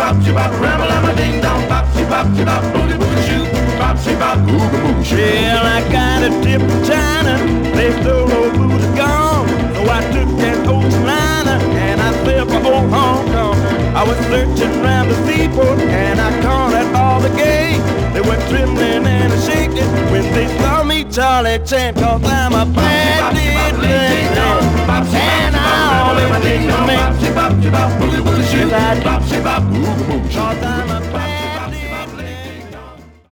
bop, she bop, ram a ding dong, bop, she bop, boogie boogie shoot, bop, she bop, ooga booga shoot. Well, I got a tip from China, they stole old booty gone. So I took that old liner and I sailed for old Hong Kong. I was searching around the seaport and I cornered all the gangs. They were trembling and shaking when they saw me, Charlie Chan, 'cause I'm a bandit and I always think to make. Bop, she bop, boogie boogie shoot, bop, she bop, ooga booga shoot.